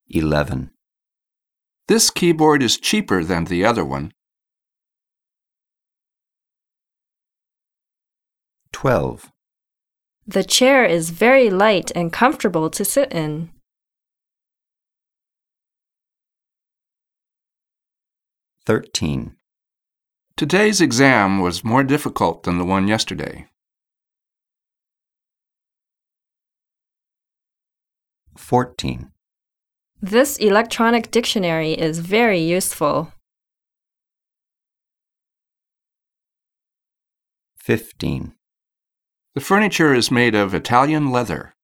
11. This keyboard is cheaper than the other one. 12. The chair is very light and comfortable to sit in. 13. Today's exam was more difficult than the one yesterday. 14. This electronic dictionary is very useful. 15. The furniture is made of Italian leather.